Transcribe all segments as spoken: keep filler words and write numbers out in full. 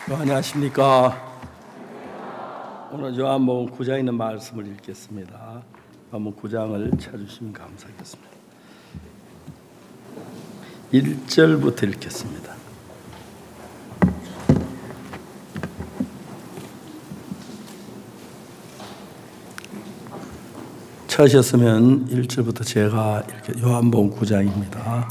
안녕하십니까. 오늘 요한복음 구 장에 있는 말씀을 읽겠습니다. 한번 구 장을 찾으시면 감사하겠습니다. 일 절부터 읽겠습니다. 찾으셨으면 일 절부터 제가 이렇게 요한복음 구 장입니다.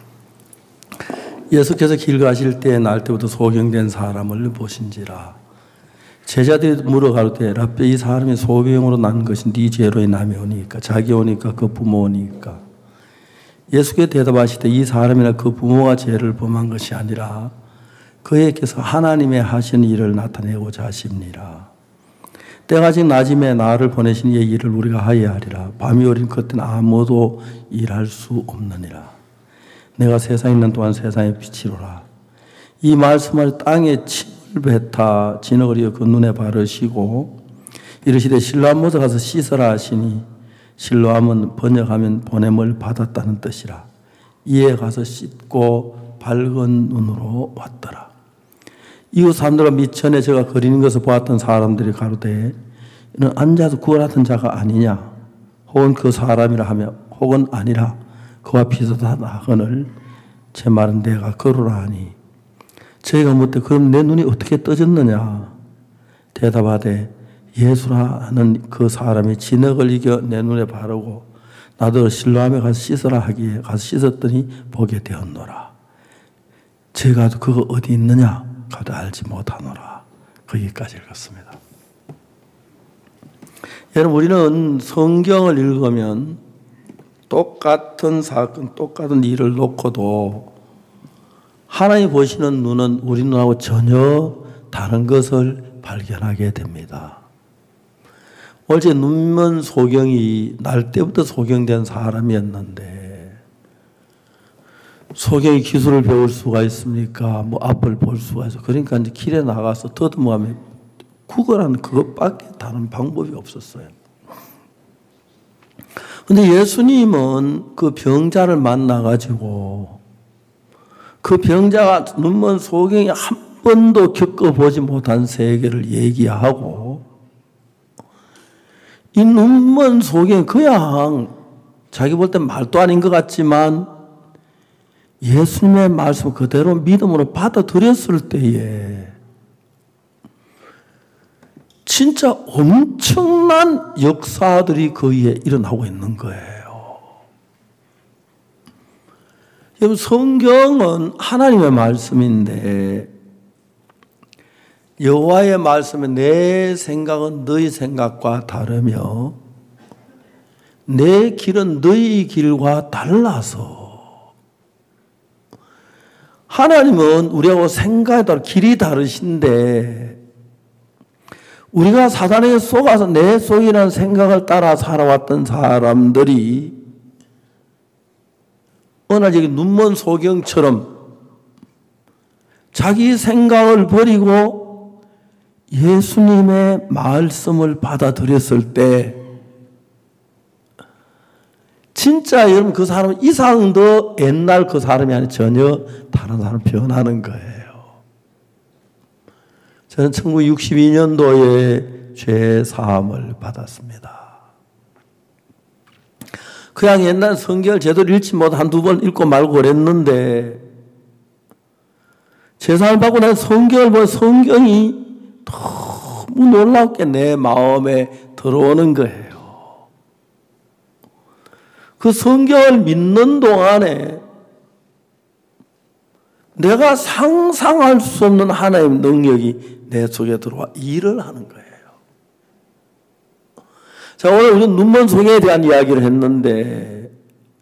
예수께서 길 가실 때 날 때부터 소경된 사람을 보신지라. 제자들이 물어가로되 라삐 이 사람이 소경으로 난 것이 네 죄로 인함이 오니까 자기 오니까 그 부모 오니까. 예수께서 대답하시되 이 사람이나 그 부모가 죄를 범한 것이 아니라 그에게서 하나님의 하신 일을 나타내고자 하십니라. 때가 아직 낮임에 나를 보내신 이의 일을 우리가 하여야 하리라. 밤이 오린 그때는 아무도 일할 수 없느니라. 내가 세상에 있는 동안 세상의 빛이로라. 이 말씀을 땅에 침을 뱉어 진흙을 이어 그 눈에 바르시고 이르시되 실로암 모자 가서 씻으라 하시니 실로암은 번역하면 보냄을 받았다는 뜻이라. 이에 가서 씻고 밝은 눈으로 왔더라. 이후 사람들과 미천에 제가 그리는 것을 보았던 사람들이 가로되 이는 앉아서 구원하던 자가 아니냐 혹은 그 사람이라 하며 혹은 아니라 그와 비슷하다 하거늘 제 말은 내가 그러라 하니 저희가 묻되 그럼 내 눈이 어떻게 떠졌느냐 대답하되 예수라 하는 그 사람이 진흙을 이겨 내 눈에 바르고 나도 실로암에 가서 씻으라 하기에 가서 씻었더니 보게 되었노라. 제가 그거 어디 있느냐 가도 알지 못하노라. 거기까지 읽었습니다. 여러분, 우리는 성경을 읽으면 똑같은 사건, 똑같은 일을 놓고도 하나님 보시는 눈은 우리 눈하고 전혀 다른 것을 발견하게 됩니다. 어제 눈먼 소경이 날 때부터 소경된 사람이었는데 소경이 기술을 배울 수가 있습니까? 뭐 앞을 볼 수가 있어. 그러니까 이제 길에 나가서 더듬어가면 구걸하는 그것밖에 다른 방법이 없었어요. 근데 예수님은 그 병자를 만나가지고 그 병자가 눈먼 소경이 한 번도 겪어보지 못한 세계를 얘기하고 이 눈먼 소경이 그냥 자기 볼 땐 말도 아닌 것 같지만 예수님의 말씀 그대로 믿음으로 받아들였을 때에 진짜 엄청난 역사들이 그 위에 일어나고 있는 거예요. 여러분, 성경은 하나님의 말씀인데 여호와의 말씀에 내 생각은 너희 생각과 다르며 내 길은 너희 길과 달라서 하나님은 우리하고 생각에 따라 길이 다르신데 우리가 사단에게 속아서 내 속이라는 생각을 따라 살아왔던 사람들이 어느 날 여기 눈먼 소경처럼 자기 생각을 버리고 예수님의 말씀을 받아들였을 때 진짜 여러분 그 사람은 이상도 옛날 그 사람이 아니라 전혀 다른 사람 변하는 거예요. 저는 천구백육십이 년도에 죄 사함을 받았습니다. 그냥 옛날 성경을 제대로 읽지 못 한두 번 읽고 말고 그랬는데 죄 사함을 받고 난 성경을 보면 성경이 너무 놀랍게 내 마음에 들어오는 거예요. 그 성경을 믿는 동안에 내가 상상할 수 없는 하나님의 능력이 내 속에 들어와 일을 하는 거예요. 자, 오늘 우리는 눈먼 소경에 대한 이야기를 했는데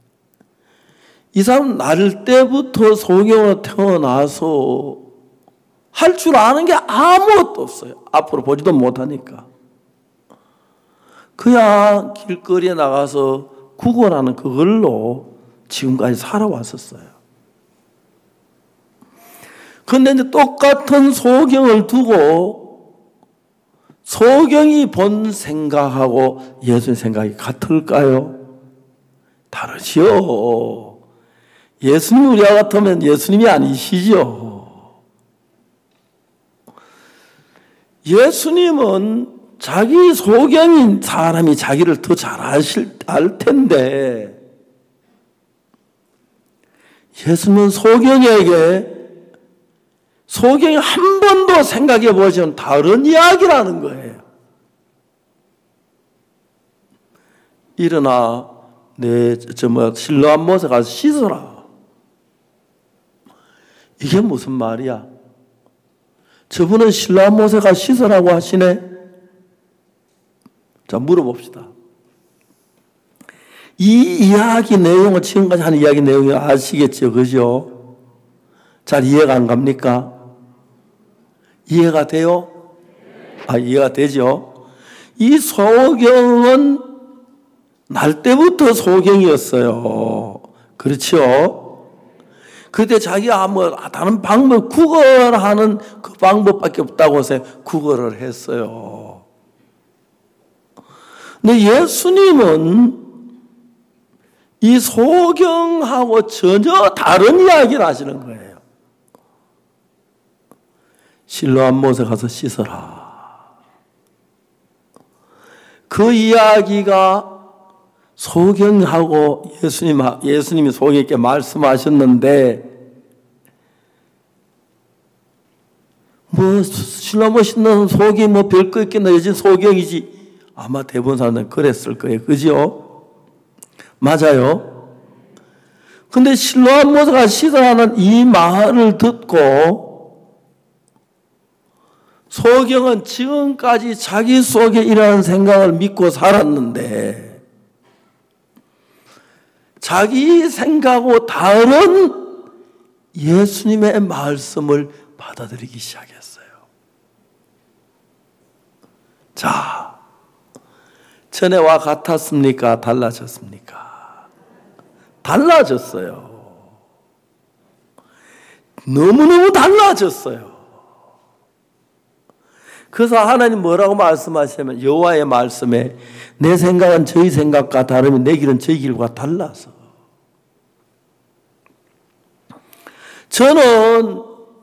이 사람은 날 때부터 소경으로 태어나서 할 줄 아는 게 아무것도 없어요. 앞으로 보지도 못하니까. 그냥 길거리에 나가서 구걸하는 그걸로 지금까지 살아왔었어요. 그런데 이제 똑같은 소경을 두고 소경이 본 생각하고 예수의 생각이 같을까요? 다르지요. 예수님이 우리와 같으면 예수님이 아니시죠. 예수님은 자기 소경인 사람이 자기를 더 잘 아실, 알 텐데 예수님은 소경에게 소경이 한 번도 생각해 보시면 다른 이야기라는 거예요. 일어나 내 저 뭐 실로암 못에 가서 씻어라. 이게 무슨 말이야? 저분은 실로암 못에 가서 씻으라고 하시네. 자, 물어봅시다. 이 이야기 내용을 지금까지 하는 이야기 내용이 아시겠죠? 그죠? 잘 이해가 안 갑니까? 이해가 돼요? 아, 이해가 되죠? 이 소경은 날 때부터 소경이었어요. 그렇죠? 그때 자기가 뭐 다른 방법, 구걸하는 그 방법밖에 없다고 해서 구걸을 했어요. 근데 예수님은 이 소경하고 전혀 다른 이야기를 하시는 거예요. 실로암 못에 가서 씻어라. 그 이야기가 소경하고 예수님, 예수님이 소경에게 말씀하셨는데, 뭐, 실로암 못에 씻는 소경이 뭐 별거 있겠나, 여진 소경이지. 아마 대부분 사람들은 그랬을 거예요. 그죠? 맞아요. 근데 실로암 못에 가서 씻으라는 이 말을 듣고 소경은 지금까지 자기 속에 이러한 생각을 믿고 살았는데 자기 생각하고 다른 예수님의 말씀을 받아들이기 시작했어요. 자, 전에와 같았습니까? 달라졌습니까? 달라졌어요. 너무너무 달라졌어요. 그래서 하나님 뭐라고 말씀하시냐면 여호와의 말씀에 내 생각은 저희 생각과 다르면 내 길은 저희 길과 달라서. 저는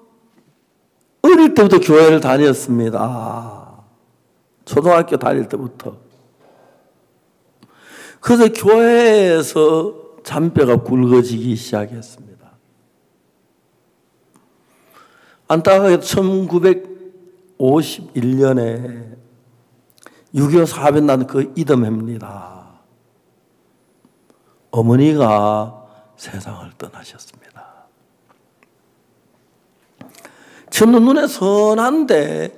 어릴 때부터 교회를 다녔습니다. 초등학교 다닐 때부터. 그래서 교회에서 잔뼈가 굵어지기 시작했습니다. 안타깝게 천구백오십일 년에 육이오 사변 난 그 이듬해입니다. 어머니가 세상을 떠나셨습니다. 저는 눈에 선한데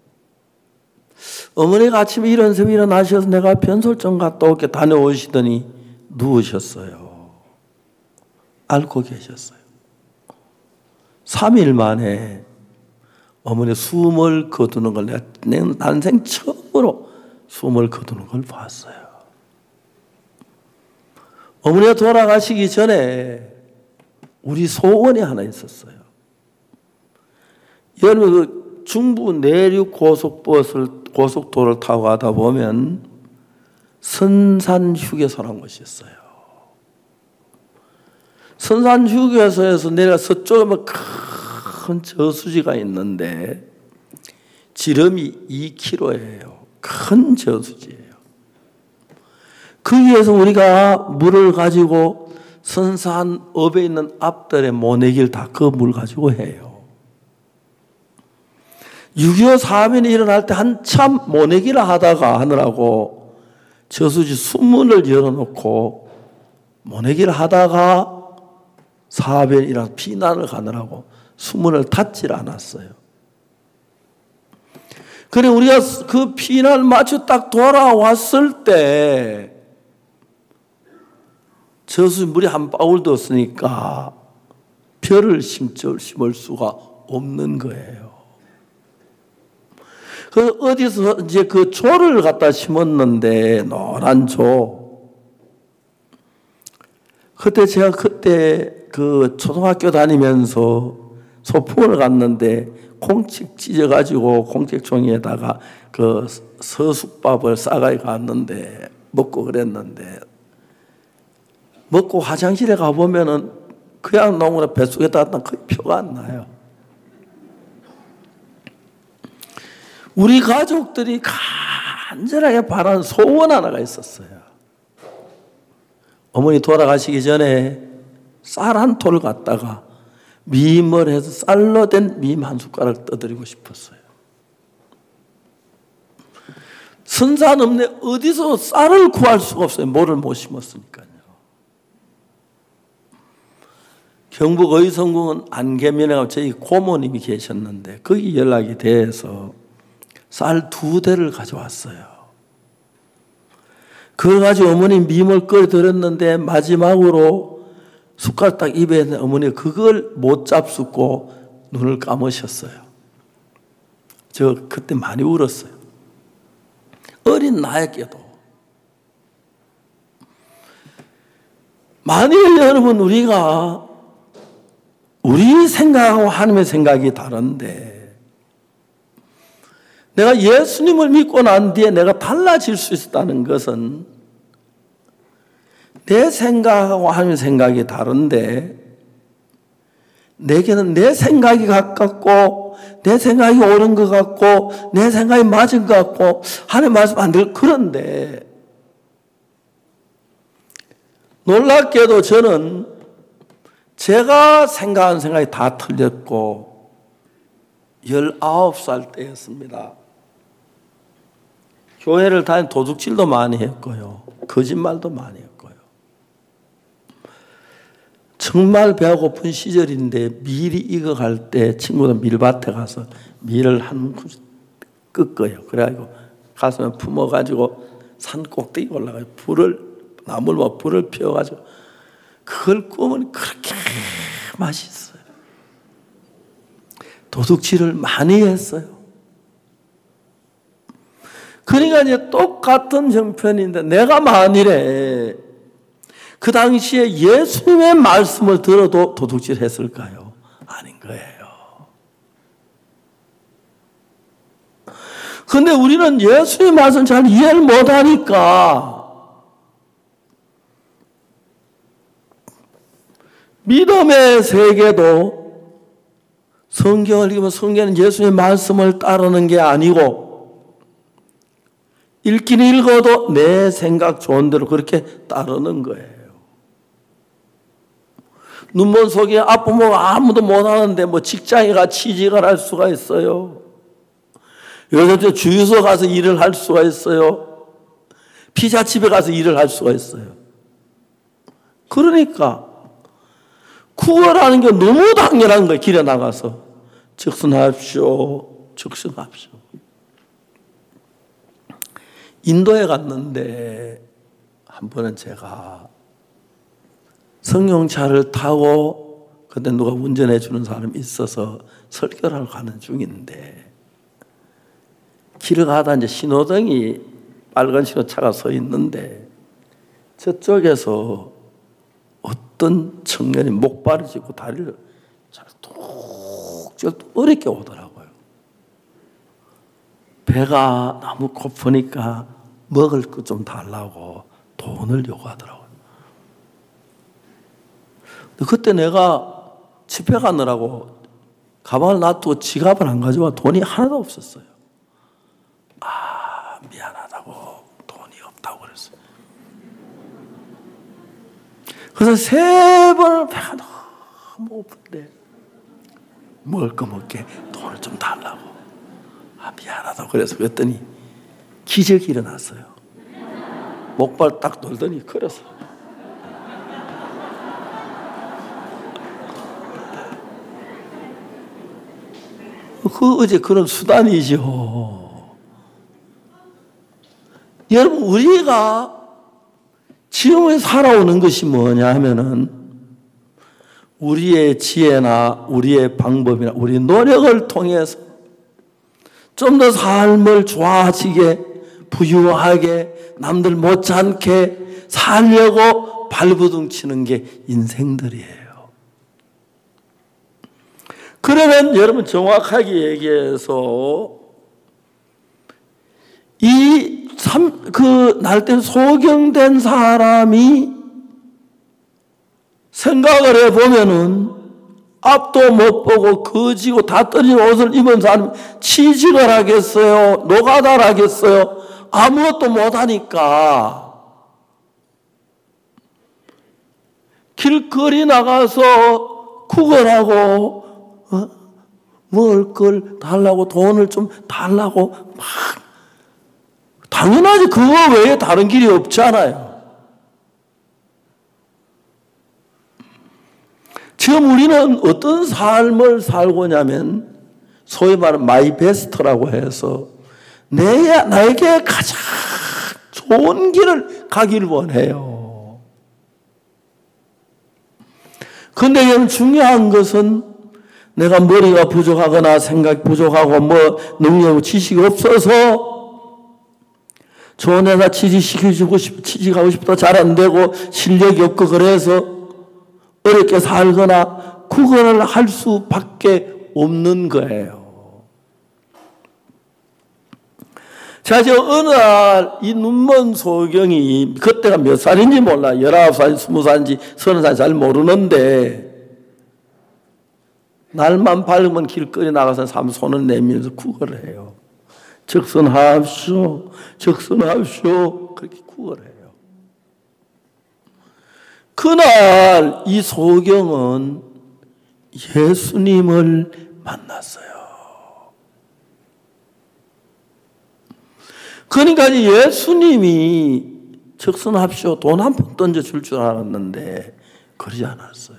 어머니가 아침에 이런 새벽에 일어나셔서 내가 변솔점 갔다 올게 다녀오시더니 누우셨어요. 앓고 계셨어요. 삼 일 만에 어머니 숨을 거두는 걸 내가 내 난생 처음으로 숨을 거두는 걸 봤어요. 어머니가 돌아가시기 전에 우리 소원이 하나 있었어요. 여러분 그 중부 내륙 고속버스를 고속도로를 타고 가다 보면 선산 휴게소라는 곳이 있어요. 선산 휴게소에서 내려 서쪽에 뭐 큰 저수지가 있는데 지름이 이 킬로미터예요. 큰 저수지예요. 거기에서 우리가 물을 가지고 선산읍에 있는 앞들의 모내기를 다 그 물 가지고 해요. 육이오 사변이 일어날 때 한참 모내기를 하다가 하느라고 저수지 수문을 열어놓고 모내기를 하다가 사변이 일어나 피난을 가느라고 수문을 닫질 않았어요. 그래 우리가 그 피난을 마쳐 딱 돌아왔을 때 저수지 물이 한 방울도 없으니까 벼를 심을 수가 없는 거예요. 그래서 어디서 이제 그 조를 갖다 심었는데, 노란 조. 그때 제가 그때 그 초등학교 다니면서 소풍을 갔는데, 콩찍 찢어가지고 콩찍종이에다가 그 서숙밥을 싸가지고 갔는데, 먹고 그랬는데, 먹고 화장실에 가보면은 그냥 너무나 뱃속에 닿았던 거의 표가 안 나요. 우리 가족들이 간절하게 바라는 소원 하나가 있었어요. 어머니 돌아가시기 전에 쌀 한 톨 갖다가 미임을 해서 쌀로 된 미임 한 숟가락 떠드리고 싶었어요. 선산 없네 어디서 쌀을 구할 수가 없어요. 모를 못 심었으니까요. 경북 의성군 안개면에 저희 고모님이 계셨는데 거기 연락이 돼서 쌀 두 대를 가져왔어요. 그걸 가지고 어머니 미임을 끓여드렸는데 마지막으로 숟가락 딱 입에 했는데 어머니가 그걸 못 잡수고 눈을 감으셨어요. 저 그때 많이 울었어요. 어린 나에게도. 만일 여러분 우리가 우리 생각하고 하나님의 생각이 다른데 내가 예수님을 믿고 난 뒤에 내가 달라질 수 있다는 것은 내 생각하고 하나님의 생각이 다른데 내게는 내 생각이 가깝고 내 생각이 옳은 것 같고 내 생각이 맞은 것 같고 하나님 말씀 안 들 그런데 놀랍게도 저는 제가 생각한 생각이 다 틀렸고 열아홉 살 때였습니다. 교회를 다니 도둑질도 많이 했고요. 거짓말도 많이 했고요. 정말 배가 고픈 시절인데 밀이 익어갈 때 친구들 밀밭에 가서 밀을 한 kus 끄어요. 그래가지고 가슴에 품어가지고 산 꼭대기 올라가요. 불을 나무를 막 불을 피워가지고 그걸 구우면 그렇게 맛있어요. 도둑질을 많이 했어요. 그러니까 이제 똑같은 형편인데 내가 만일에 그 당시에 예수님의 말씀을 들어도 도둑질 했을까요? 아닌 거예요. 그런데 우리는 예수님의 말씀을 잘 이해를 못하니까 믿음의 세계도 성경을 읽으면 성경은 예수님의 말씀을 따르는 게 아니고 읽긴 읽어도 내 생각 좋은 대로 그렇게 따르는 거예요. 눈먼 속에 아프면 아무도 못하는데 뭐 직장에 가 취직을 할 수가 있어요. 요즘 주유소 가서 일을 할 수가 있어요. 피자집에 가서 일을 할 수가 있어요. 그러니까 구원하는 게 너무 당연한 거예요. 길에 나가서 즉선하십시오. 즉선하십시오. 인도에 갔는데 한 번은 제가 승용차를 타고 그때 누가 운전해 주는 사람이 있어서 설교를 하러 가는 중인데 길을 가다 이제 신호등이 빨간 신호차가 서 있는데 저쪽에서 어떤 청년이 목발을 짚고 다리를 잘 뚝 어렵게 오더라고요. 배가 너무 고프니까 먹을 거 좀 달라고 돈을 요구하더라고요. 근데 그때 내가 집회 가느라고 가방을 놔두고 지갑을 안 가져와 돈이 하나도 없었어요. 아, 미안하다고 돈이 없다고 그랬어요. 그래서 세 번을 배가 너무 고픈데 먹을 거 먹게 돈을 좀 달라고. 아, 미안하다고 그래서 그랬더니 기적이 일어났어요. 목발 딱 돌더니 걸었어. 그 어제 그런 수단이죠. 여러분 우리가 지금에 살아오는 것이 뭐냐 하면은 우리의 지혜나 우리의 방법이나 우리 노력을 통해서 좀 더 삶을 좋아지게 부유하게 남들 못지않게 살려고 발버둥 치는 게 인생들이에요. 그러면 여러분 정확하게 얘기해서 이 그 날때 소경된 사람이 생각을 해보면은 앞도 못 보고 거지고 다 떨어진 옷을 입은 사람이 취직을 하겠어요? 노가다를 하겠어요? 아무것도 못하니까 길거리 나가서 구걸하고 어? 먹을 걸 달라고 돈을 좀 달라고 막 당연하지. 그거 외에 다른 길이 없잖아요. 지금 우리는 어떤 삶을 살고냐면 소위 말하는 마이 베스트라고 해서 내, 나에게 가장 좋은 길을 가기를 원해요. 그런데 여러분 중요한 것은 내가 머리가 부족하거나 생각이 부족하고 뭐 능력, 지식이 없어서 좋은 회사 취직시켜주고 싶, 취직하고 싶다 잘 안 되고 실력이 없고 그래서 어렵게 살거나 구걸을 할 수밖에 없는 거예요. 자, 이제 어느 날 이 눈먼 소경이 그때가 몇 살인지 몰라. 열아홉 살, 스무 살인지 서른 살 잘 모르는데 날만 밝으면 길거리 나가서 삼 손을 내밀면서 구걸을 해요. 적선하옵시오, 적선하옵시오. 그렇게 구걸을 해요. 그날 이 소경은 예수님을 만났어요. 그러니까 예수님이 적선합시오 돈 한 푼 던져줄 줄 알았는데 그러지 않았어요.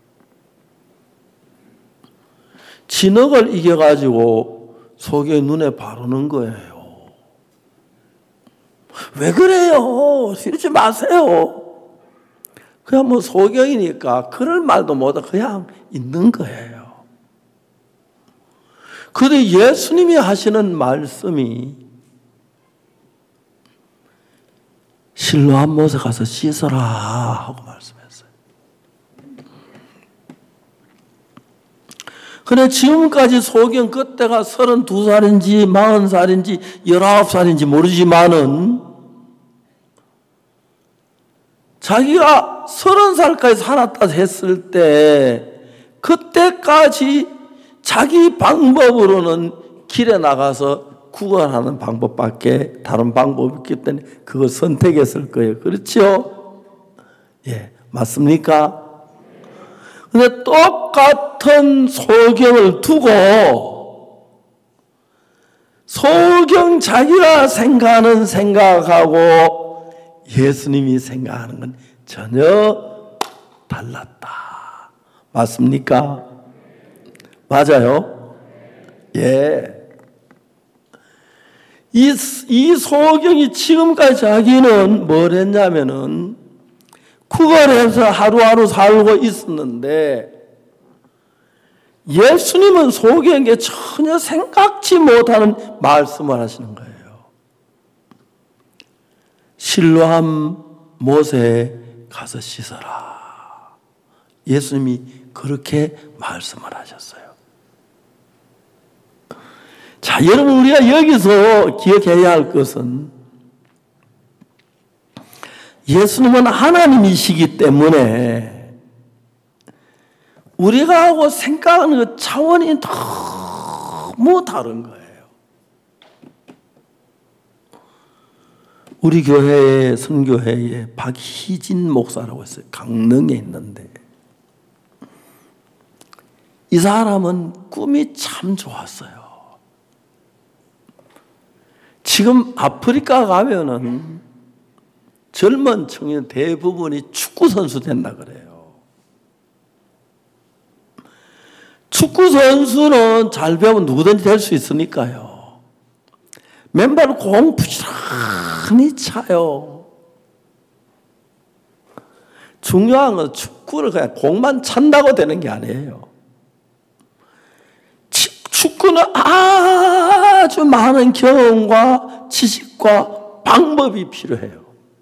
진흙을 이겨가지고 소경의 눈에 바르는 거예요. 왜 그래요? 이러지 마세요. 그냥 뭐 소경이니까 그럴 말도 못하고 그냥 있는 거예요. 그런데 예수님이 하시는 말씀이 실로암 못에 가서 씻어라 하고 말씀했어요. 그런데 지금까지 소경 그때가 서른두 살인지 마흔 살인지 열아홉 살인지 모르지만은 자기가 서른 살까지 살았다 했을 때 그때까지 자기 방법으로는 길에 나가서 구걸하는 방법밖에 다른 방법이 없기 때문에 그걸 선택했을 거예요. 그렇죠? 예, 맞습니까? 근데 똑같은 소경을 두고 소경 자기가 생각하는 생각하고 예수님이 생각하는 건 전혀 달랐다. 맞습니까? 맞아요? 예. 이, 이 소경이 지금까지 자기는 뭘 했냐면은 구걸해서 하루하루 살고 있었는데 예수님은 소경에게 전혀 생각지 못하는 말씀을 하시는 거예요. 실로암 못에 가서 씻어라. 예수님이 그렇게 말씀을 하셨어요. 자, 여러분 우리가 여기서 기억해야 할 것은 예수님은 하나님이시기 때문에 우리가 하고 생각하는 그 차원이 너무 다른 거예요. 우리 교회에 선교회에 박희진 목사라고 있어요. 강릉에 있는데 이 사람은 꿈이 참 좋았어요. 지금 아프리카 가면은 젊은 청년 대부분이 축구 선수 된다 그래요. 축구 선수는 잘 배우면 누구든지 될 수 있으니까요. 맨발로 공 부지런히 차요. 중요한 건 축구를 그냥 공만 찬다고 되는 게 아니에요. 축구는 아주 많은 경험과 지식과 방법이 필요해요.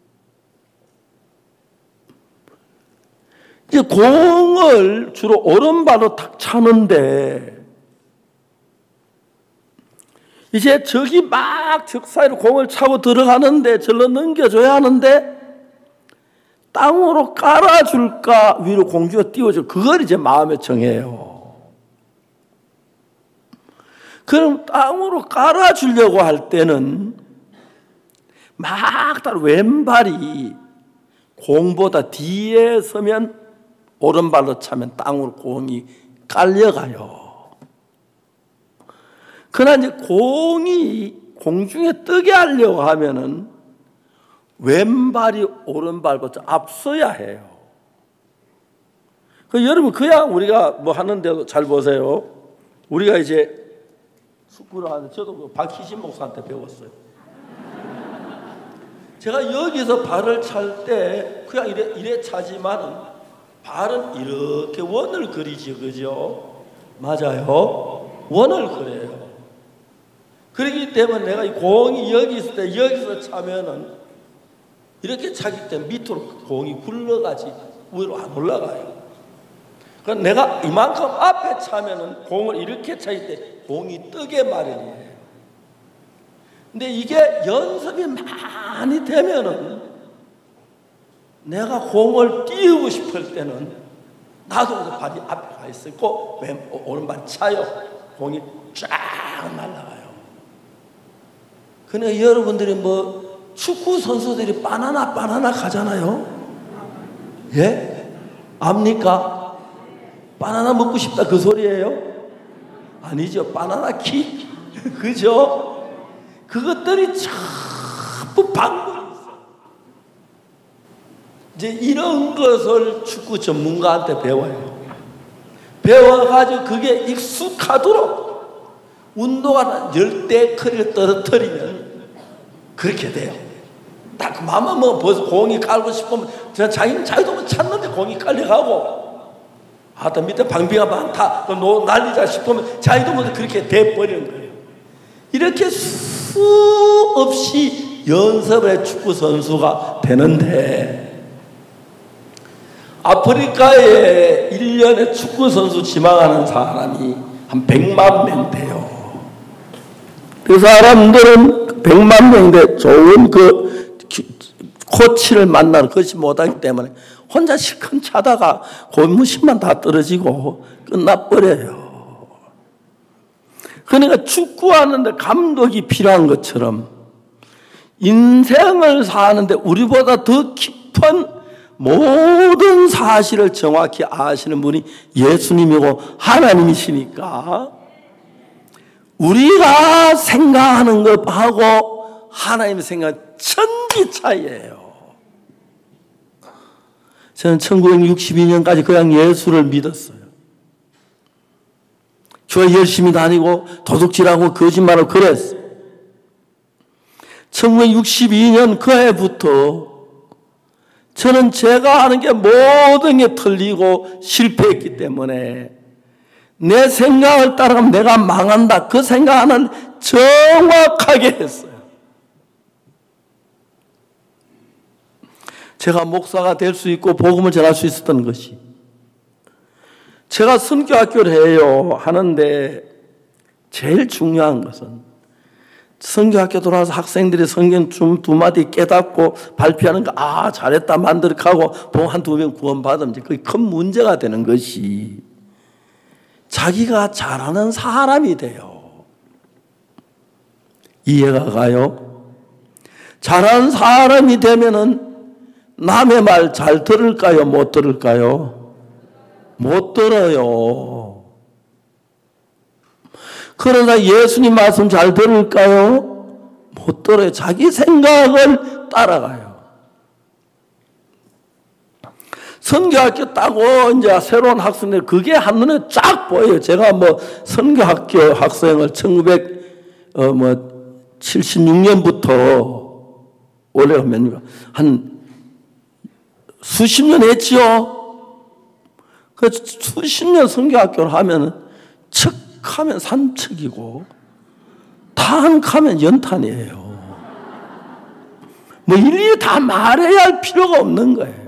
이제 공을 주로 오른발로 탁 차는데 이제 저기 막 적사이로 공을 차고 들어가는데 절로 넘겨줘야 하는데 땅으로 깔아줄까 위로 공주가 띄워줘. 그걸 이제 마음에 정해요. 그럼 땅으로 깔아주려고 할 때는 막 다 왼발이 공보다 뒤에 서면 오른발로 차면 땅으로 공이 깔려가요. 그러나 이제 공이 공중에 뜨게 하려고 하면은 왼발이 오른발보다 앞서야 해요. 그 여러분 그냥 우리가 뭐 하는데도 잘 보세요. 우리가 이제 축구를 하는데 저도 그 박희신 목사한테 배웠어요. 제가 여기서 발을 찰 때 그냥 이래, 이래 차지만은 발은 이렇게 원을 그리죠. 그죠? 맞아요. 원을 그려요. 그렇기 때문에 내가 이 공이 여기 있을 때 여기서 차면은 이렇게 차기 때문에 밑으로 공이 굴러가지 위로 안 올라가요. 그러니까 내가 이만큼 앞에 차면은 공을 이렇게 차기 때 공이 뜨게 마련이에요. 근데 이게 연습이 많이 되면은 내가 공을 띄우고 싶을 때는 나도 그 발이 앞에 가 있고 왼 오른발 차요. 공이 쫙 날아가요. 그러니까 여러분들이 뭐 축구 선수들이 바나나 바나나 가잖아요. 예? 압니까? 바나나 먹고 싶다 그 소리예요? 아니죠. 바나나 킥. 그죠? 그것들이 전부 방법이 있어요. 이제 이런 것을 축구 전문가한테 배워요. 배워가지고 그게 익숙하도록 운동하는 열대 커리를 떨어뜨리면 그렇게 돼요. 딱 그 맘만 뭐 벌써 공이 깔고 싶으면 자기는 자기도 찾는데 공이 깔려가고 아, 또 밑에 방비가 많다 또 날리자 싶으면 자기도 뭐 그렇게 돼버리는 거예요. 이렇게 수없이 연습의 축구 선수가 되는데 아프리카에 일 년에 축구 선수 지망하는 사람이 한 백만 명 돼요. 그 사람들은 백만 명인데 좋은 그 코치를 만나는 것이 못하기 때문에 혼자 실컷 차다가 고무신만 다 떨어지고 끝나버려요. 그러니까 축구하는데 감독이 필요한 것처럼 인생을 사는데 우리보다 더 깊은 모든 사실을 정확히 아시는 분이 예수님이고 하나님이시니까 우리가 생각하는 것하고 하나님의 생각은 천지 차이예요. 저는 천구백육십이 년까지 그냥 예수를 믿었어요. 교회 열심히 다니고 도둑질하고 거짓말하고 그랬어요. 천구백육십이 년 그 해부터 저는 제가 하는 게 모든 게 틀리고 실패했기 때문에 내 생각을 따라가면 내가 망한다. 그 생각은 정확하게 했어요. 제가 목사가 될 수 있고 복음을 전할 수 있었던 것이 제가 선교학교를 해요 하는데 제일 중요한 것은 선교학교 돌아와서 학생들이 성경 좀 두 마디 깨닫고 발표하는 거 아 잘했다 만들어가고 복음 한두 명 구원받으면 그게 큰 문제가 되는 것이 자기가 잘하는 사람이 돼요. 이해가 가요? 잘하는 사람이 되면은 남의 말 잘 들을까요? 못 들을까요? 못 들어요. 그러나 예수님 말씀 잘 들을까요? 못 들어요. 자기 생각을 따라가요. 선교학교 따고 이제 새로운 학생들 그게 한눈에 쫙 보여요. 제가 뭐 선교학교 학생을 천구백칠십육 년부터 올해가 몇 년, 한 수십 년 했지요. 그 수십 년 선교학교를 하면 척 하면 삼척이고 탄 하면 연탄이에요. 뭐 일일이 다 말해야 할 필요가 없는 거예요.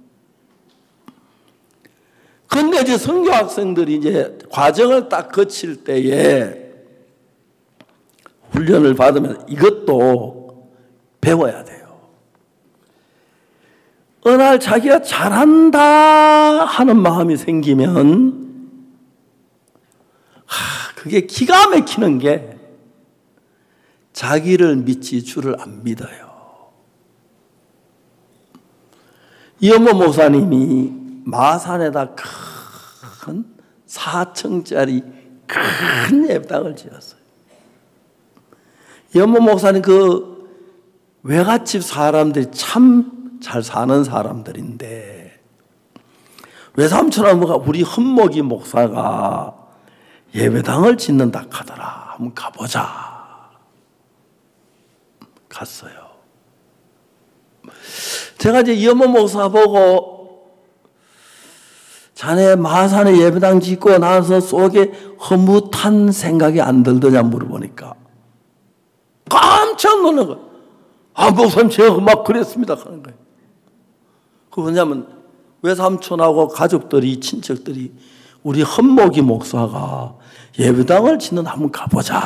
근데 이제 선교 학생들이 이제 과정을 딱 거칠 때에 훈련을 받으면 이것도 배워야 돼요. 어느 날 자기가 잘한다 하는 마음이 생기면 하, 그게 기가 막히는 게 자기를 믿지 주를 안 믿어요. 이현모 목사님이 마산에다 큰 사층짜리 큰 예배당을 지었어요. 이현모 목사님 그 외갓집 사람들이 참 잘 사는 사람들인데 외삼촌 어머가 우리 헌목이 목사가 예배당을 짓는다 하더라. 한번 가보자. 갔어요. 제가 이제 이현모 목사 보고 자네 마산에 예배당 짓고 나서 속에 허무한 생각이 안 들더냐 물어보니까 깜짝 놀란 거예요. 아, 목사님 제가 막 그랬습니다 하는 거예요. 그 뭐냐면 외삼촌하고 가족들이 친척들이 우리 헌목이 목사가 예배당을 짓는 한번 가보자.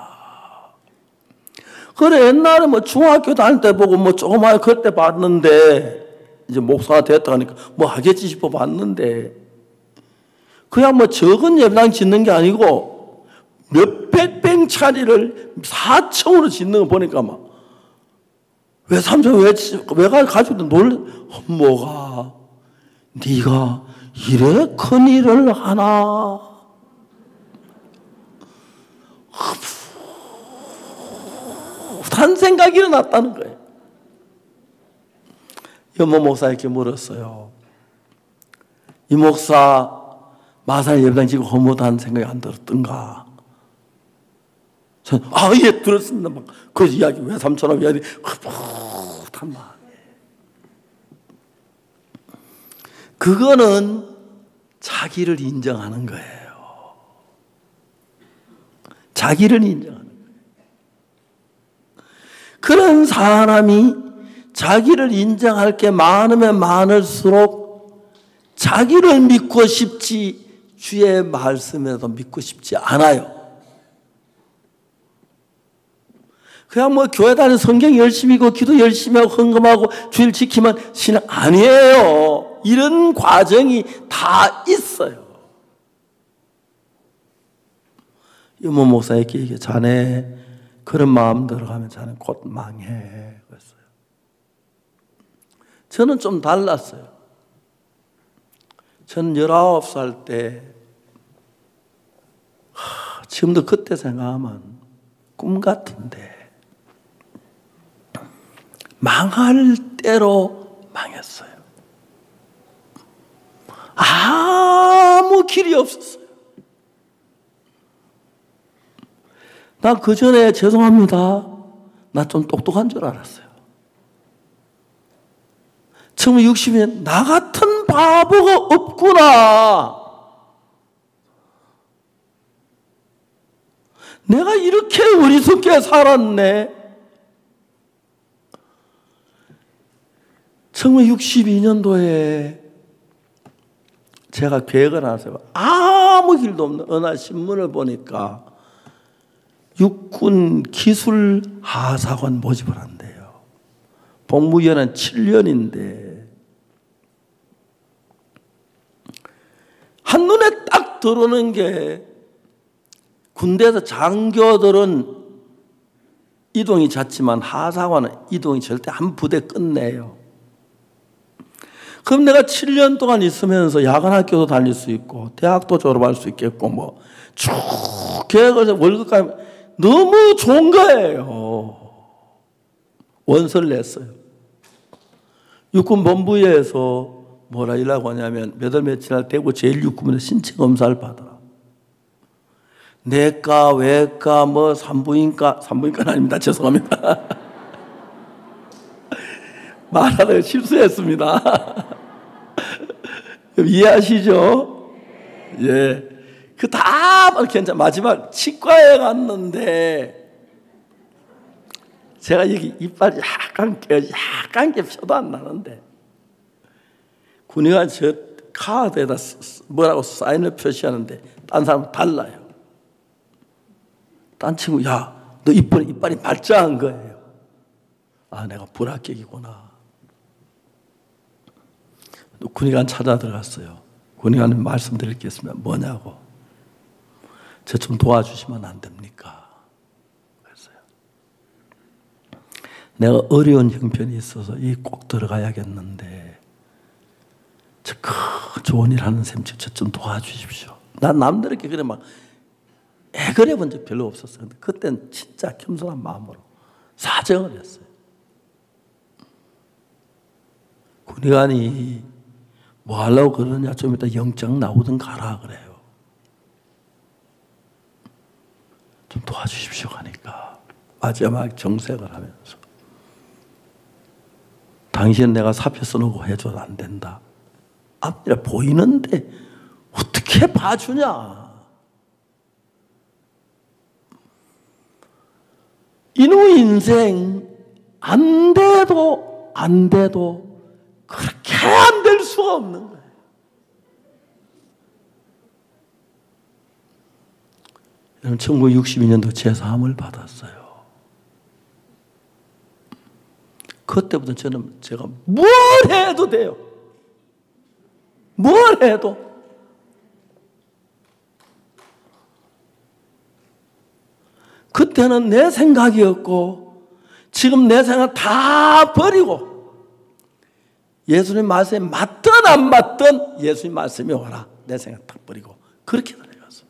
그래 옛날에 뭐 중학교 다닐 때 보고 뭐 조그마하게 그때 봤는데 이제 목사가 됐다 하니까 뭐 하겠지 싶어 봤는데 그냥 뭐 적은 예배당 짓는 게 아니고 몇백 평짜리를 사층으로 짓는 거 보니까 막 외삼촌 왜 외가 가족들 놀래. 뭐가 네가 이래 큰 일을 하나. 단 생각이 일어났다는 거예요. 현모 목사에게 물었어요. 이 목사 마산 예배당 지금 허무하다는 생각이 안 들었던가? 저는 아, 예, 들었습니다. 막 그 이야기 외삼촌하고 이야기 허무한 마음. 그거는 자기를 인정하는 거예요. 자기를 인정하는 거예요. 그런 사람이 자기를 인정할 게 많으면 많을수록 자기를 믿고 싶지 주의 말씀에도 믿고 싶지 않아요. 그냥 뭐 교회 다니는 성경 열심히 읽고 기도 열심히 하고 헌금하고 주일 지키면 신앙 아니에요. 이런 과정이 다 있어요. 이모 목사에게 얘기해. 자네 그런 마음 들어가면 자네 곧 망해. 그랬어요. 저는 좀 달랐어요. 저는 열아홉 살 때 하, 지금도 그때 생각하면 꿈 같은데 망할 대로 망했어요. 아무 길이 없었어요. 나 그 전에 죄송합니다. 나 좀 똑똑한 줄 알았어요. 천구백육십 년 나 같은 바보가 없구나. 내가 이렇게 어리석게 살았네. 천구백육십이 년도에 제가 계획을 하나 세워 아무 길도 없는 어느 날 신문을 보니까 육군 기술 하사관 모집을 한대요. 복무기간은 칠 년인데 한눈에 딱 들어오는 게 군대에서 장교들은 이동이 잦지만 하사관은 이동이 절대 한 부대 끝내요. 그럼 내가 칠 년 동안 있으면서 야간학교도 다닐 수 있고 대학도 졸업할 수 있겠고 뭐 쭉 계획을 월급까지 너무 좋은 거예요. 원서를 냈어요. 육군본부에서 뭐라 일하고 하냐면 몇 월 며칠 날 대구 제일 육군에 신체 검사를 받아라. 내과, 외과, 뭐 산부인과, 산부인과는 아닙니다. 죄송합니다. 말하다가 실수했습니다. 이해하시죠? 예. 그 다 괜찮아. 마지막 치과에 갔는데 제가 여기 이빨이 약간 깨, 약간 깨 표도 안 나는데 군의관 저 카드에다 뭐라고 사인을 표시하는데 딴 사람은 달라요. 딴 친구, 야, 너 이빨이, 이빨이 말짱한 거예요. 아, 내가 불합격이구나. 군의관 찾아 들어갔어요. 군의관은 말씀드릴 게 있으면 뭐냐고. 저 좀 도와주시면 안 됩니까? 그랬어요. 내가 어려운 형편이 있어서 이 꼭 들어가야겠는데 저 큰 좋은 일 하는 셈 저 좀 도와주십시오. 난 남들에게 그래 막 애걸해 본 적 별로 없었어요. 근데 그때는 진짜 겸손한 마음으로 사정을 했어요. 군의관이 뭐 하려고 그러냐, 좀 이따 영장 나오든 가라 그래요. 좀 도와주십시오 하니까 마지막 정색을 하면서 당신 내가 사표 써놓고 해줘도 안 된다. 앞니가 보이는데 어떻게 봐주냐. 이놈의 인생 안 돼도 안 돼도 그렇게 안 될 수가 없는 거예요. 천구백육십이 년도 제사함을 받았어요. 그때부터 저는 제가 뭘 해도 돼요. 뭘 해도. 그때는 내 생각이었고 지금 내 생각 다 버리고 예수님 말씀에 맞든 안 맞든 예수님 말씀이 와라. 내 생각 다 버리고 그렇게 달려갔어.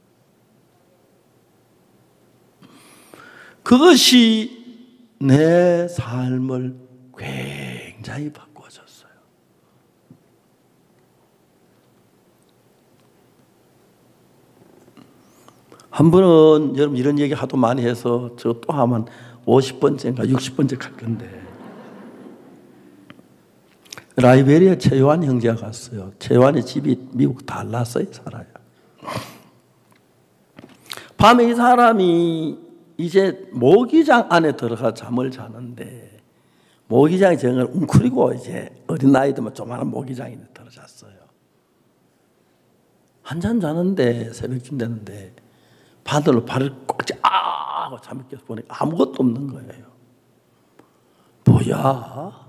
그것이 내 삶을 굉장히 바꿔줬어요. 한 번은 여러분 이런 얘기 하도 많이 해서 저 또 하면 오십 번째인가 육십 번째 갈 건데 라이베리아 최요한 형제가 갔어요. 최요한의 집이 미국 달라스에 살아요. 밤에 이 사람이 이제 모기장 안에 들어가 잠을 자는데 모기장이 정말 웅크리고 이제 어린아이들만 조그마한 모기장에 들어잤어요. 한참 자는데 새벽쯤 되는데 바늘로 발을 꽉 짜, 아! 하고 잠이 깨서 보니까 아무것도 없는 거예요. 뭐야?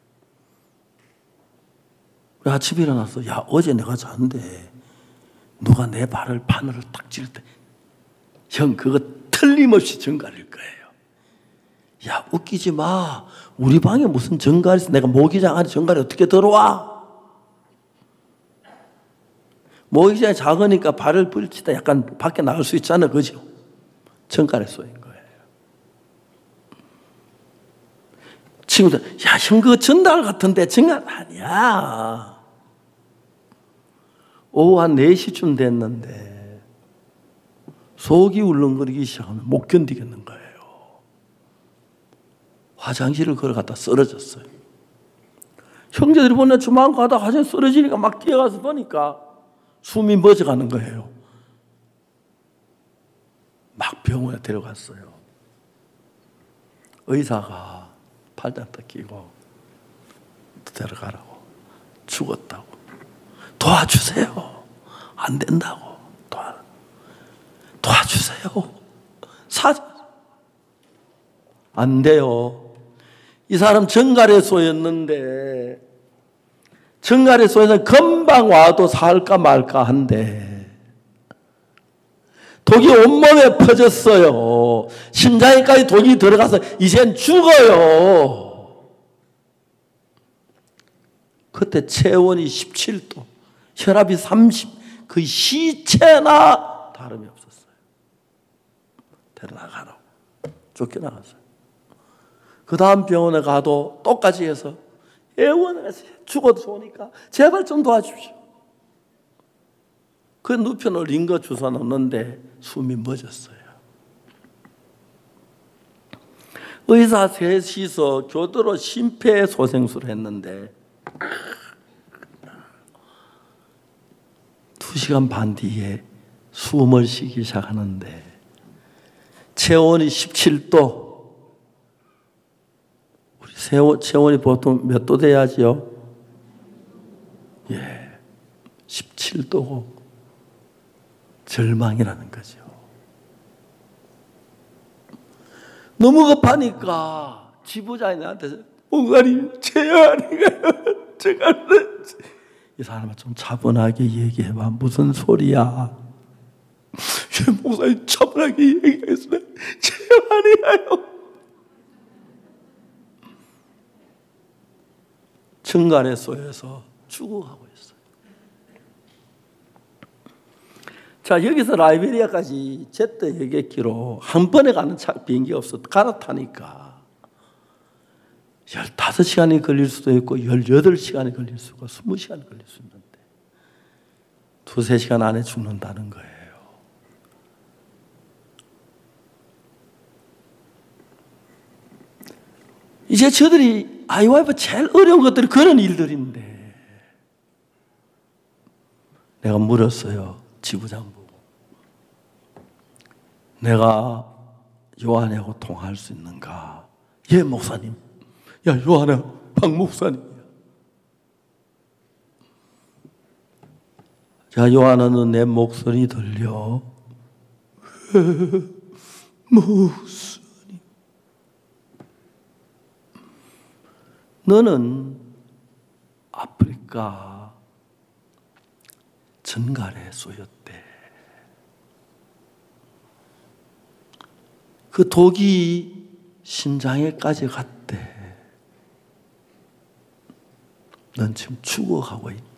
아침에 일어나서 야 어제 내가 잤는데 누가 내 발을 바늘을 딱 찌를 때 형 그거 틀림없이 정갈일 거예요. 야 웃기지 마. 우리 방에 무슨 정갈이 있어. 내가 모기장 안에 정갈이 어떻게 들어와? 모기장이 작으니까 발을 부딪히다 약간 밖에 나갈 수 있잖아. 그죠? 정갈에 쏘인 거예요. 친구들 야 형 그거 전달 같은데 정갈 아니야. 오후 한 네 시쯤 됐는데 속이 울렁거리기 시작하면 못 견디겠는 거예요. 화장실을 걸어갔다 쓰러졌어요. 형제들이 보내 주만 가다 화장실 쓰러지니까 막 뛰어가서 보니까 숨이 멎어가는 거예요. 막 병원에 데려갔어요. 의사가 팔짱 끼고 데려가라고. 죽었다고. 도와주세요. 안 된다고. 도와, 도와주세요. 사, 안 돼요. 이 사람 정갈에 쏘였는데 정갈에 쏘여서 금방 와도 살까 말까 한데 독이 온몸에 퍼졌어요. 심장에까지 독이 들어가서 이젠 죽어요. 그때 체온이 십칠 도, 혈압이 삼십, 그 시체나 다름이 없었어요. 데려나가라고 쫓겨나갔어요. 그 다음 병원에 가도 똑같이 해서 애원을 했어요. 죽어도 좋으니까 제발 좀 도와주십시오. 그 눕혀놓은 링거 주사 놓는데 숨이 멎었어요. 의사 셋이서 교도로 심폐소생술을 했는데 두 시간 반 뒤에 숨을 쉬기 시작하는데 체온이 십칠 도. 우리 체온이 보통 몇 도 돼야지요? 예, 십칠 도고 절망이라는 거죠. 너무 급하니까 지부장이 나한테 목사님 제아니가 제가 이 사람아 좀 차분하게 얘기해봐. 무슨 소리야? 제 목사님 차분하게 얘기했어요. 제 아니에요. 증간에 쏘여서 죽어가고 있어요. 자, 여기서 라이베리아까지 제트 여객기로 한 번에 가는 차, 비행기가 없어. 갈아타니까 열다섯 시간이 걸릴 수도 있고 열여덟 시간이 걸릴 수가 스무 시간이 걸릴 수 있는데 두세 시간 안에 죽는다는 거예요. 이제 저들이 아이와이프 제일 어려운 것들이 그런 일들인데 내가 물었어요. 지부장 보고. 내가 요한하고 통화할 수 있는가? 예, 목사님. 야, 요한아, 박 목사님이야. 자, 요한아, 너 내 목소리 들려? 목사님. 너는 아프리카 전갈에 쏘였대. 그 독이 심장에까지 갔대. 넌 지금 죽어가고 있대.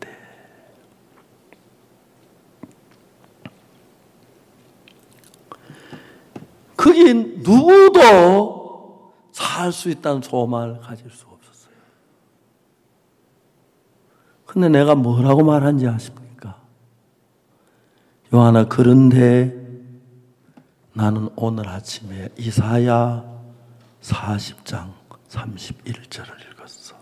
거기 누구도 살 수 있다는 소망을 가질 수 없었어요. 근데 내가 뭐라고 말한지 아십니까? 요한아, 그런데 나는 오늘 아침에 이사야 사십 장 삼십일 절을 읽었어.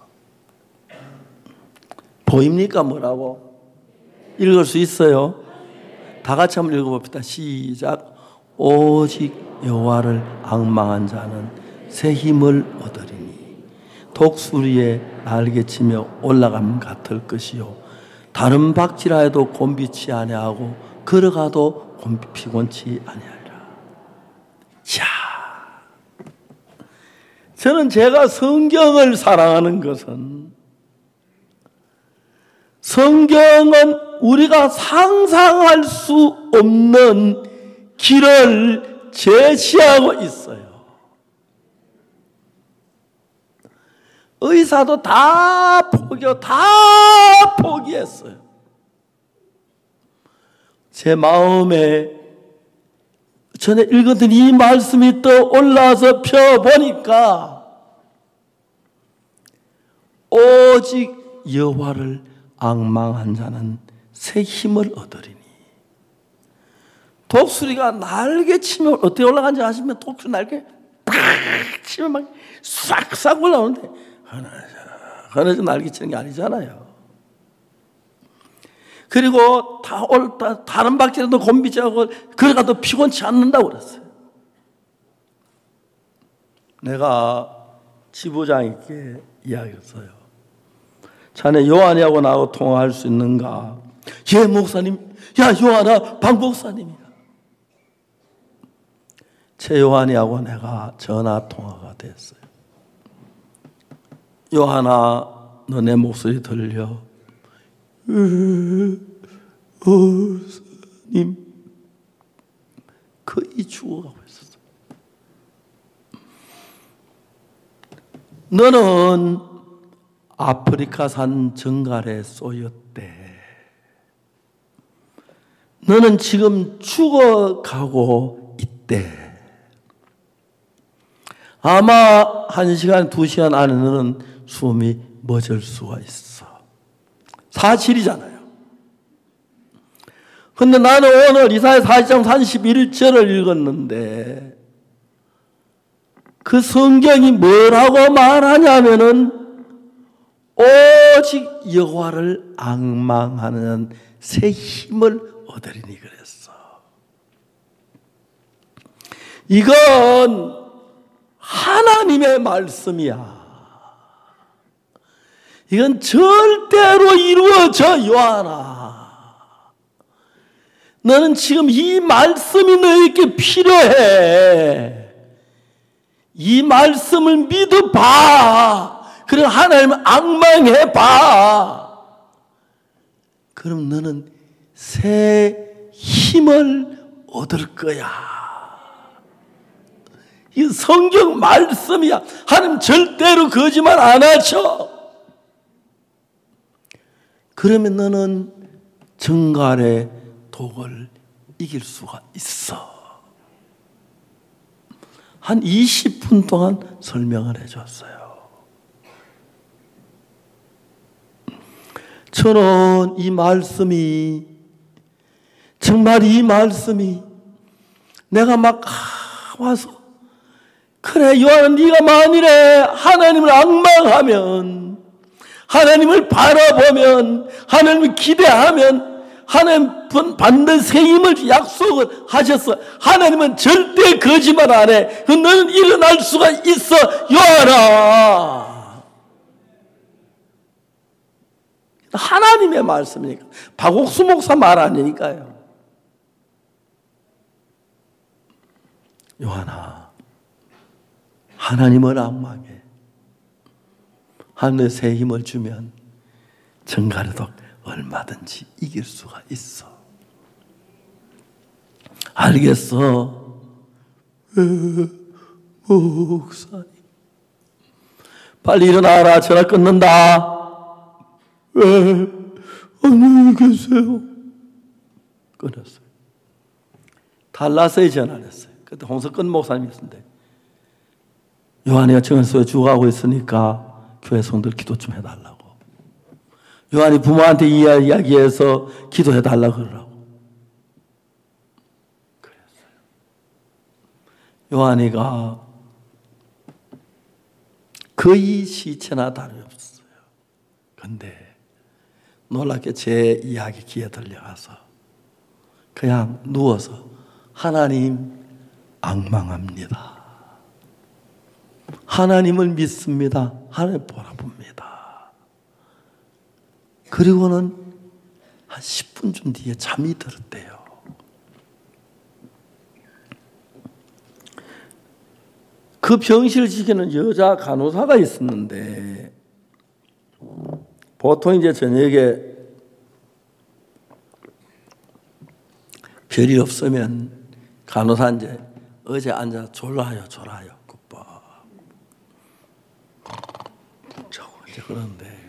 보입니까? 뭐라고? 읽을 수 있어요? 다 같이 한번 읽어봅시다. 시작. 오직 여호와를 앙망한 자는 새 힘을 얻으리니 독수리에 날개치며 올라감 같을 것이요 다른 박지라 해도 곤비치 아니하고 걸어가도 곤비 피곤치 아니하리라. 자, 저는 제가 성경을 사랑하는 것은 성경은 우리가 상상할 수 없는 길을 제시하고 있어요. 의사도 다 포기하고 다 포기했어요. 제 마음에 전에 읽었던 이 말씀이 떠올라서 펴보니까 오직 여호와를 앙망한 자는 새 힘을 얻으리니. 독수리가 날개 치면 어떻게 올라가는지 아시면 독수리 날개 팍 치면 막 싹싹 올라오는데 하늘에서 날개 치는 게 아니잖아요. 그리고 다 올, 다, 다른 박쥐라도 곤비지하고 그래가도 피곤치 않는다고 그랬어요. 내가 지부장에게 이야기했어요. 자네 요한이하고 나하고 통화할 수 있는가? 예, 목사님. 야, 요한아, 박 목사님이야. 최 요한이하고 내가 전화 통화가 됐어요. 요한아, 너 내 목소리 들려? 목사님, 거의 죽어가고 있었어. 너는 아프리카산 정갈에 쏘였대. 너는 지금 죽어가고 있대. 아마 한 시간, 두 시간 안에 너는 숨이 멎을 수가 있어. 사실이잖아요. 근데 나는 오늘 이사야 사십 장 삼십일 절을 읽었는데 그 성경이 뭐라고 말하냐면은 오직 여호와를 앙망하는 새 힘을 얻으리니 그랬어. 이건 하나님의 말씀이야. 이건 절대로 이루어져. 요한아, 너는 지금 이 말씀이 너에게 필요해. 이 말씀을 믿어봐. 그럼 하나님을 앙망해봐. 그럼 너는 새 힘을 얻을 거야. 이 성경 말씀이야. 하나님 절대로 거짓말 안 하셔. 그러면 너는 정갈의 독을 이길 수가 있어. 한 이십 분 동안 설명을 해줬어요. 저는 이 말씀이 정말 이 말씀이 내가 막 와서 그래 요한은 네가 만일에 하나님을 앙망하면 하나님을 바라보면 하나님을 기대하면 하나님 반드시 새 힘을 약속을 하셨어. 하나님은 절대 거짓말 안 해. 너는 일어날 수가 있어. 요한아. 하나님의 말씀이니까. 박옥수 목사 말 아니니까요. 요한아, 하나님을 앙망해. 하늘의 새 힘을 주면 정갈에도 얼마든지 이길 수가 있어. 알겠어. 목사님, 빨리 일어나라. 전화 끊는다. 왜? 안녕히 계세요. 끊었어요. 달라스에 전화를 했어요. 그때 홍석근 목사님이었는데 요한이가 정원소에 죽어가고 있으니까 교회 성도들 기도 좀 해달라고. 요한이 부모한테 이야기해서 기도해달라고 그러라고. 그랬어요. 요한이가 거의 시체나 다름없어요. 근데 놀랍게 제 이야기 귀에 들려가서 그냥 누워서 하나님 앙망합니다. 하나님을 믿습니다. 하나님 바라봅니다. 그리고는 한 십 분쯤 뒤에 잠이 들었대요. 그 병실을 지키는 여자 간호사가 있었는데 보통 이제 저녁에 별이 없으면 간호사 이제 어제 앉아 졸아요, 졸아요. 굿밥. 이제 그런데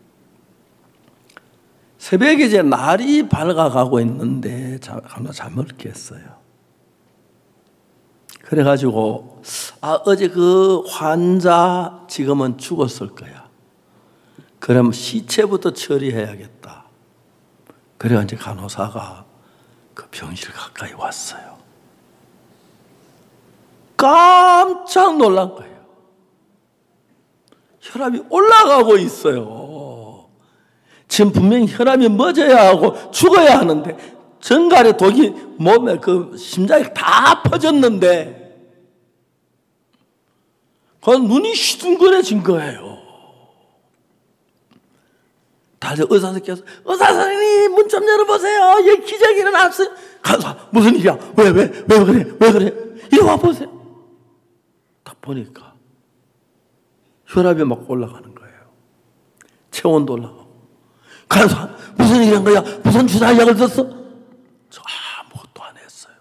새벽에 이제 날이 밝아가고 있는데 간호사 잠을 깼어요. 그래가지고 아 어제 그 환자 지금은 죽었을 거야. 그럼 시체부터 처리해야겠다. 그래가 이제 간호사가 그 병실 가까이 왔어요. 깜짝 놀란 거예요. 혈압이 올라가고 있어요. 지금 분명히 혈압이 멎어야 하고 죽어야 하는데 정갈의 독이 몸에 그 심장에 다 퍼졌는데 그 눈이 시둥거려진 거예요. 다들 의사 선생님께서 의사 선생님 문 좀 열어보세요. 여기 기적이 일어났어요. 가서 무슨 일이야? 왜 왜 왜 그래 왜 그래? 이리 와 보세요. 딱 보니까 혈압이 막 올라가는 거예요. 체온도 올라가고. 가서 무슨 일인 거야? 무슨 주사약을 썼어? 저 아무것도 안 했어요.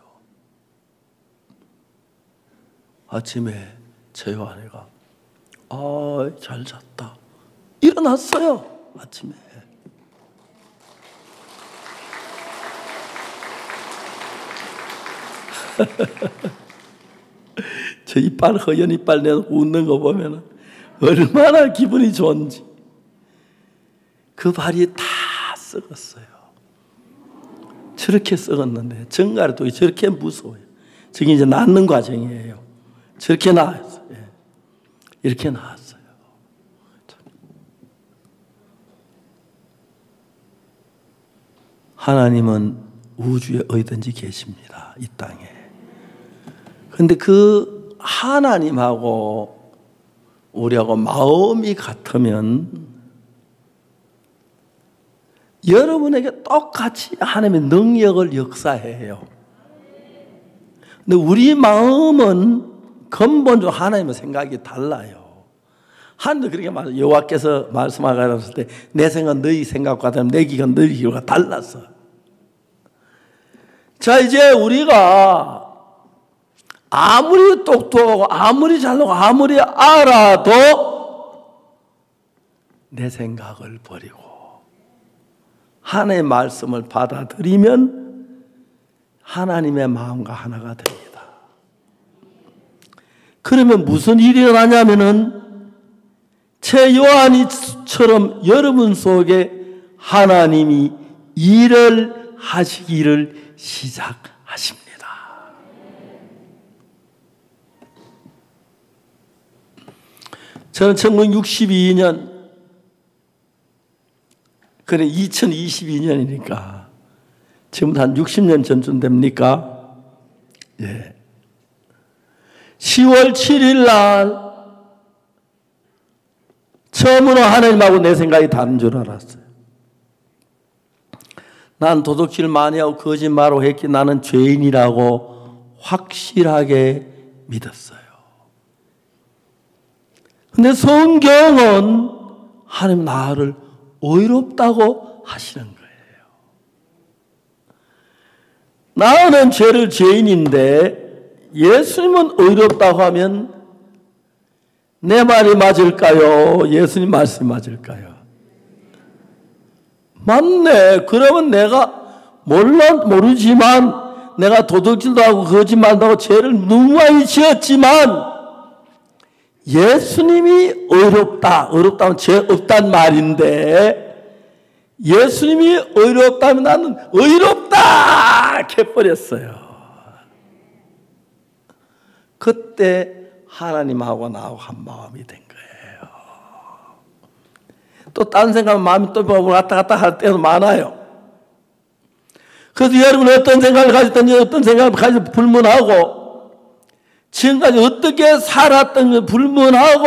아침에 제 아내가 아, 잘 잤다. 일어났어요. 아침에. 저 이빨 허연 이빨 내놓고 웃는 거 보면 얼마나 기분이 좋은지. 그 발이 다 썩었어요. 저렇게 썩었는데 정갈의 독이 저렇게 무서워요. 저게 이제 낫는 과정이에요. 저렇게 나왔어요. 예. 이렇게 나왔어요. 하나님은 우주에 어디든지 계십니다. 이 땅에. 그런데 그 하나님하고 우리하고 마음이 같으면 여러분에게 똑같이 하나님의 능력을 역사해요. 근데 우리 마음은 근본적으로 하나님의 생각이 달라요. 하나님도 그렇게 말해요. 여호와께서 말씀하셨을 때 내 생각은 너희 생각과 다르면 내 기가 너희 기가 달랐어. 자, 이제 우리가 아무리 똑똑하고 아무리 잘나고 아무리 알아도 내 생각을 버리고 하나님의 말씀을 받아들이면 하나님의 마음과 하나가 됩니다. 그러면 무슨 일이 일어나냐면은 제 요한이처럼 여러분 속에 하나님이 일을 하시기를 시작하십니다. 저는 천구백육십이 년, 그래 이천이십이 년이니까 지금 한 육십 년 전쯤 됩니까? 예. 시월 칠일 날 처음으로 하나님하고 내 생각이 다른 줄 알았어요. 난 도둑질 많이 하고 거짓말을 했기 나는 죄인이라고 확실하게 믿었어요. 근데 성경은 하나님 나를 의롭다고 하시는 거예요. 나는 죄를 죄인인데 예수님은 의롭다고 하면 내 말이 맞을까요? 예수님 말씀이 맞을까요? 맞네. 그러면 내가 몰라 모르지만 내가 도둑질도 하고 거짓말도 하고 죄를 너무 많이 지었지만 예수님이 의롭다. 의롭다면 죄 없단 말인데 예수님이 의롭다면 나는 의롭다 해버렸어요. 그때 하나님하고 나하고 한 마음이 된 거예요. 또 딴 생각 마음이 또 왔다 갔다 할 때도 많아요. 그래서 여러분 어떤 생각을 가졌든지 어떤 생각을 가지고 불문하고 지금까지 어떻게 살았던 불문하고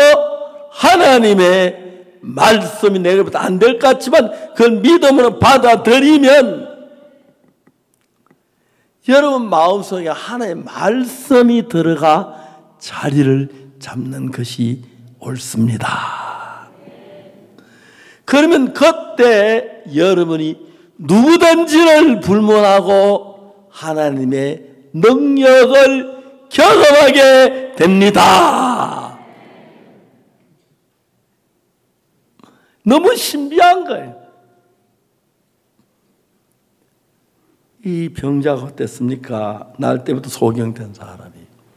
하나님의 말씀이 내게부터 안 될 것 같지만 그걸 믿음으로 받아들이면 여러분 마음속에 하나님의 말씀이 들어가 자리를 잡는 것이 옳습니다. 그러면 그때 여러분이 누구든지를 불문하고 하나님의 능력을 경험하게 됩니다. 너무 신비한 거예요. 이 병자가 어땠습니까? 날 때부터 소경된 사람이.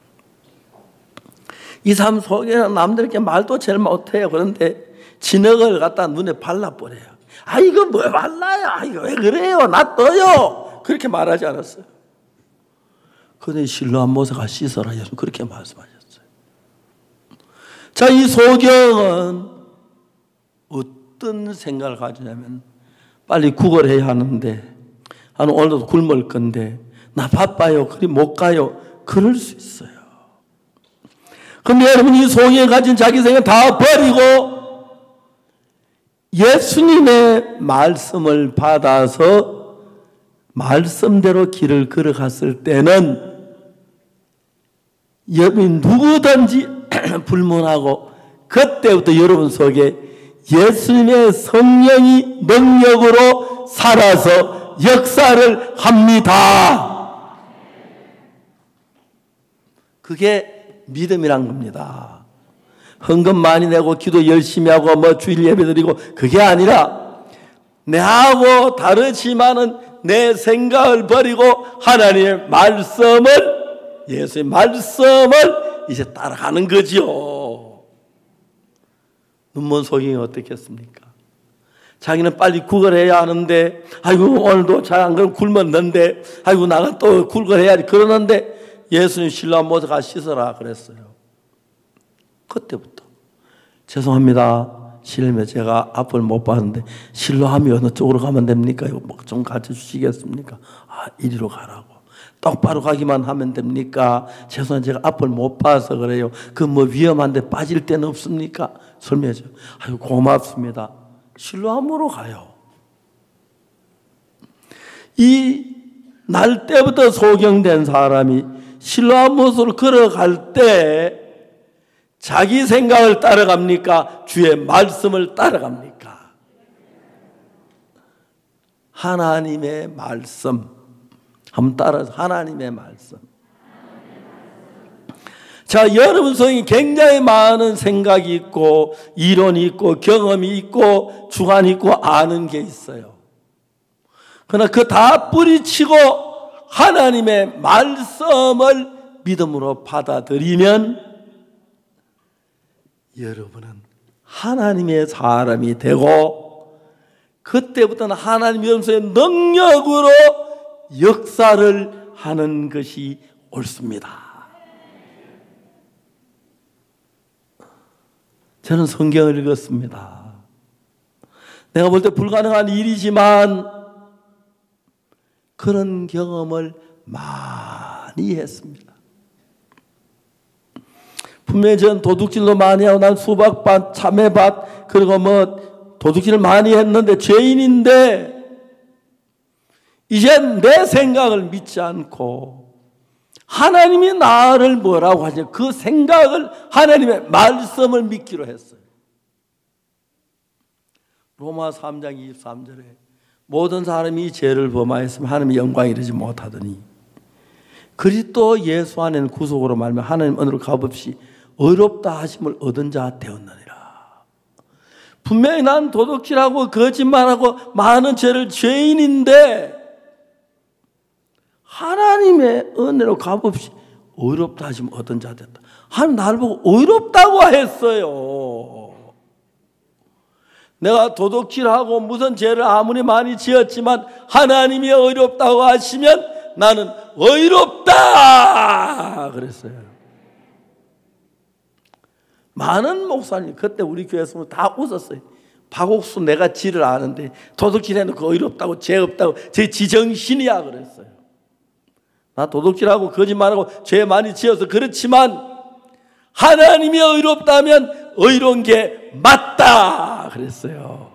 이 사람 소경은 남들에게 말도 제일 못해요. 그런데 진흙을 갖다 눈에 발라버려요. 아, 이거 뭐 발라요? 아, 이거 왜 그래요? 나 떠요. 그렇게 말하지 않았어요. 그런데 실로암 모세가 씻어라. 예수님 그렇게 말씀하셨어요. 자, 이 소경은 어떤 생각을 가지냐면 빨리 구걸해야 하는데 나는 오늘도 굶을 건데 나 바빠요. 그리 못 가요. 그럴 수 있어요. 그런데 여러분 이 소경이 가진 자기 생각 다 버리고 예수님의 말씀을 받아서 말씀대로 길을 걸어갔을 때는 여러분 누구든지 불문하고 그때부터 여러분 속에 예수님의 성령이 능력으로 살아서 역사를 합니다. 그게 믿음이란 겁니다. 헌금 많이 내고 기도 열심히 하고 뭐 주일 예배 드리고 그게 아니라 내하고 다르지만은 내 생각을 버리고 하나님의 말씀을 예수의 말씀을 이제 따라가는 거지요. 눈먼 소경이 어떻겠습니까? 자기는 빨리 구걸해야 하는데 아이고 오늘도 잘 안 그러면 굶었는데 아이고 나가 또 구걸해야지 그러는데 예수님 실로암 모세가 씻어라 그랬어요. 그때부터 죄송합니다. 실례면 제가 앞을 못 봤는데 실로암이 어느 쪽으로 가면 됩니까? 이거 뭐 좀 가르쳐 주시겠습니까? 아, 이리로 가라고. 똑바로 가기만 하면 됩니까? 죄송합니다. 제가 앞을 못 봐서 그래요. 그 뭐 위험한데 빠질 데는 없습니까? 설명해줘. 아유 고맙습니다. 실로암으로 가요. 이 날 때부터 소경된 사람이 실로암 모습으로 걸어갈 때 자기 생각을 따라갑니까? 주의 말씀을 따라갑니까? 하나님의 말씀. 한번 따라서 하나님의 말씀. 자, 여러분 속에 굉장히 많은 생각이 있고 이론이 있고 경험이 있고 주관이 있고 아는 게 있어요. 그러나 그 다 뿌리치고 하나님의 말씀을 믿음으로 받아들이면 여러분은 하나님의 사람이 되고 그때부터는 하나님 여러분의 능력으로 역사를 하는 것이 옳습니다. 저는 성경을 읽었습니다. 내가 볼 때 불가능한 일이지만 그런 경험을 많이 했습니다. 분명히 전 도둑질도 많이 하고 난 수박밭, 참외밭 그리고 뭐 도둑질을 많이 했는데 죄인인데 이제 내 생각을 믿지 않고 하나님이 나를 뭐라고 하죠? 그 생각을 하나님의 말씀을 믿기로 했어요. 로마 삼 장 이십삼 절에 모든 사람이 죄를 범하였으면 하나님의 영광에 이르지 못하더니 그리스도 예수 안에는 구속으로 말하면 하나님 은혜로 값없이 의롭다 하심을 얻은 자 되었느니라. 분명히 난 도둑질하고 거짓말하고 많은 죄를 죄인인데 하나님의 은혜로 값없이 의롭다 하시면 어떤 자 됐다. 하나님 나를 보고 의롭다고 했어요. 내가 도둑질하고 무슨 죄를 아무리 많이 지었지만 하나님이 의롭다고 하시면 나는 의롭다 그랬어요. 많은 목사님 그때 우리 교회에서 다 웃었어요. 박옥수 내가 지를 아는데 도둑질해놓고 의롭다고 죄 없다고 제 지정신이야 그랬어요. 나 도둑질하고 거짓말하고 죄 많이 지어서 그렇지만 하나님이 의롭다면 의로운 게 맞다 그랬어요.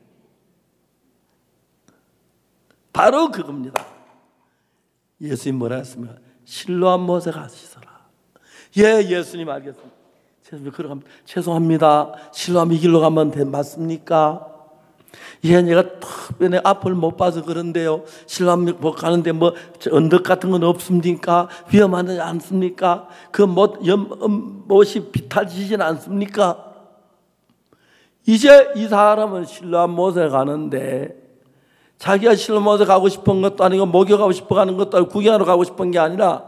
바로 그겁니다. 예수님 뭐라 했습니까? 실로암 못에 씻어라. 예, 예수님 알겠습니다. 죄송합니다. 실로암 이 길로 가면 돼 맞습니까? 예, 내가 특별히 앞을 못 봐서 그런데요. 실로암 못 가는데 뭐 언덕 같은 건 없습니까? 위험하지 않습니까? 그 못, 연, 못이 비탈지진 않습니까? 이제 이 사람은 실로암 못에 가는데 자기가 실로암 못에 가고 싶은 것도 아니고 목욕하고 싶어 가는 것도 아니고 구경하러 가고 싶은 게 아니라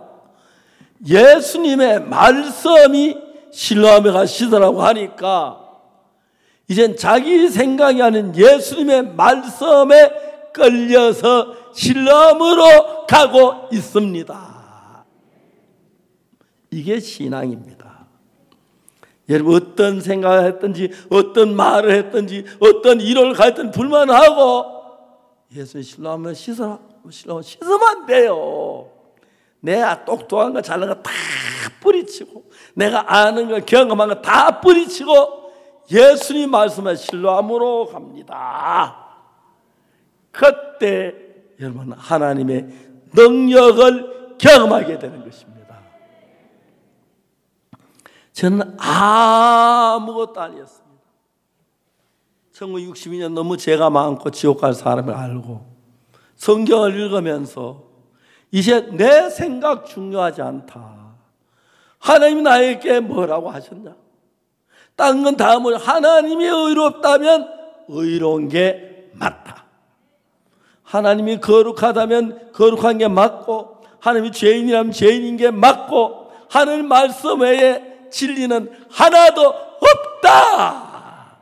예수님의 말씀이 실로암에 가 씻으라고 하니까 이젠 자기 생각이 아닌 예수님의 말씀에 끌려서 실로암으로 가고 있습니다. 이게 신앙입니다. 여러분 어떤 생각을 했든지 어떤 말을 했든지 어떤 일을 가했든지 불만하고 예수님 실로암에 씻어라. 실로암 씻으면 안 돼요. 내가 똑똑한 거 잘난 거 다 뿌리치고 내가 아는 거 경험한 거 다 뿌리치고 예수님 말씀에 실로암으로 갑니다. 그때 여러분 하나님의 능력을 경험하게 되는 것입니다. 저는 아무것도 아니었습니다. 천구백육십이 년 너무 죄가 많고 지옥 갈 사람을 알고 성경을 읽으면서 이제 내 생각 중요하지 않다. 하나님이 나에게 뭐라고 하셨냐? 딴 건 다 뭐 하나님이 의롭다면 의로운 게 맞다. 하나님이 거룩하다면 거룩한 게 맞고 하나님이 죄인이라면 죄인인 게 맞고 하나님 말씀 외에 진리는 하나도 없다.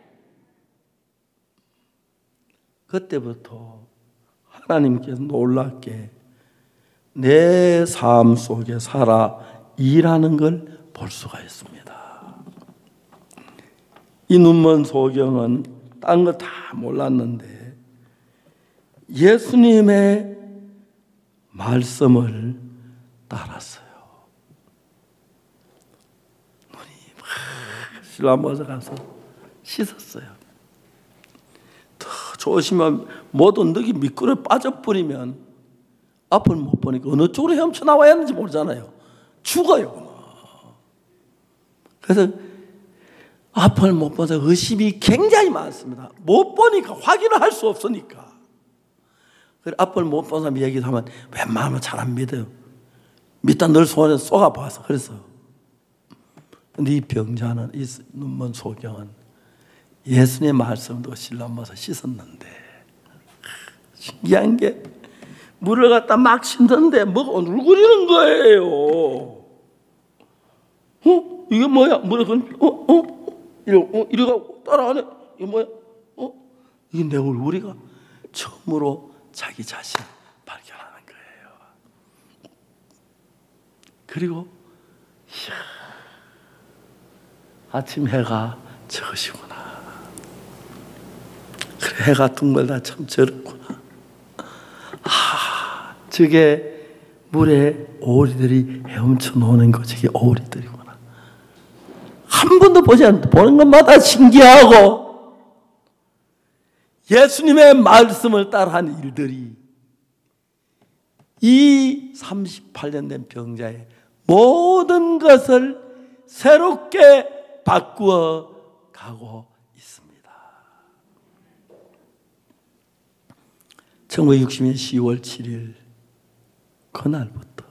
그때부터 하나님께서 놀랍게 내 삶 속에 살아 일하는 걸 볼 수가 있습니다. 이 눈먼 소경은 딴 거 다 몰랐는데 예수님의 말씀을 따랐어요. 눈이 막 실로암에 가서 씻었어요. 더 조심하면 모든 늑이 미끄러워 빠져버리면 앞을 못 보니까 어느 쪽으로 헤엄쳐나와야 하는지 모르잖아요. 죽어요. 그래서 앞을 못 봐서 의심이 굉장히 많습니다. 못 보니까 확인을 할 수 없으니까. 그래, 앞을 못 본 사람 얘기하면 웬만하면 잘 안 믿어요. 믿다 늘 손에 쏘아봐서 그래서. 근데 이 병자는, 이 눈먼 소경은 예수님의 말씀도 실로암에서 씻었는데, 신기한 게 물을 갖다 막 씻는데 뭐가 울거리는 거예요. 어? 이게 뭐야? 물에 건, 어? 어? 이래, 어? 이래가고 따라하네. 이게 뭐야? 어? 이게 내 얼굴이가 처음으로 자기 자신을 발견하는 거예요. 그리고 이야, 아침 해가 저것이구나. 그래, 해가 둥글다 참 저렇구나. 아, 저게 물에 오리들이 헤엄쳐 노는 거, 저게 오리들이구나. 한 번도 보지 않는데 보는 것마다 신기하고, 예수님의 말씀을 따라한 일들이 이 삼십팔 년 된 병자의 모든 것을 새롭게 바꾸어 가고 있습니다. 천구백육십 년 시월 칠일 그날부터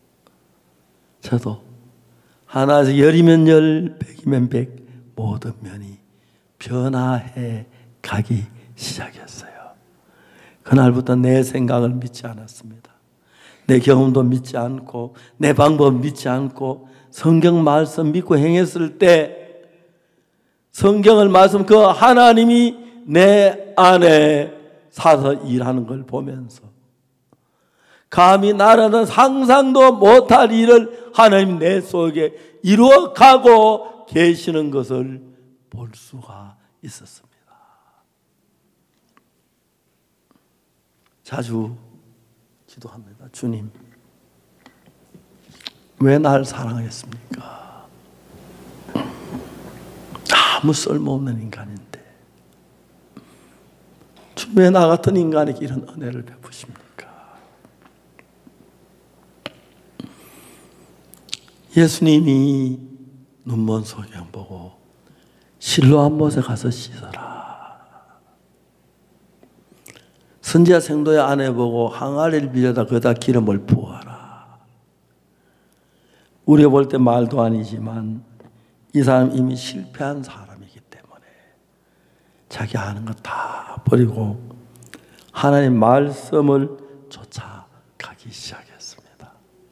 저도 하나에서 열이면 열, 백이면 백 모든 면이 변화해 가기 시작했어요. 그날부터 내 생각을 믿지 않았습니다. 내 경험도 믿지 않고 내 방법 믿지 않고 성경 말씀 믿고 행했을 때 성경을 말씀 그 하나님이 내 안에 사서 일하는 걸 보면서 감히 나라는 상상도 못할 일을 하나님 내 속에 이루어가고 계시는 것을 볼 수가 있었습니다. 자주 기도합니다. 주님, 왜 날 사랑했습니까? 아무 쓸모없는 인간인데 왜 나 같은 인간에게 이런 은혜를 베푸십니까? 예수님이 눈먼 소경 보고 실로암 못에 가서 씻어라. 선지자 생도의 아내 보고 항아리를 빌려다 거기다 기름을 부어라. 우리가 볼 때 말도 아니지만 이 사람 이미 실패한 사람이기 때문에 자기 아는 것 다 버리고 하나님 말씀을 쫓아가기 시작했습니다.